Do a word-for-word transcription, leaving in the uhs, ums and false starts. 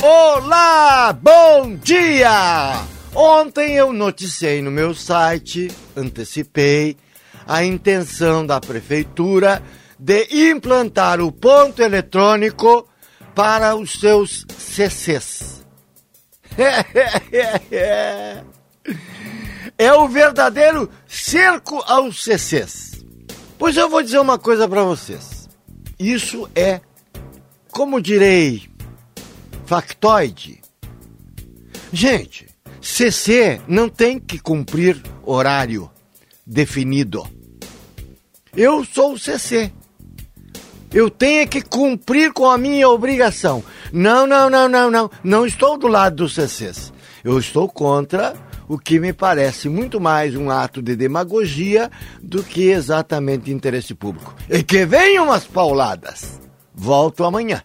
Olá, bom dia! Ontem eu noticiei no meu site, antecipei, a intenção da prefeitura de implantar o ponto eletrônico para os seus C Cs. É o verdadeiro cerco aos C Cs. Pois eu vou dizer uma coisa para vocês. Isso é, como direi, factoide. Gente, C C não tem que cumprir horário definido. Eu sou o C C. Eu tenho que cumprir com a minha obrigação. Não, não, não, não, não. Não estou do lado dos C Cs. Eu estou contra o que me parece muito mais um ato de demagogia do que exatamente interesse público. E que venham as pauladas. Volto amanhã.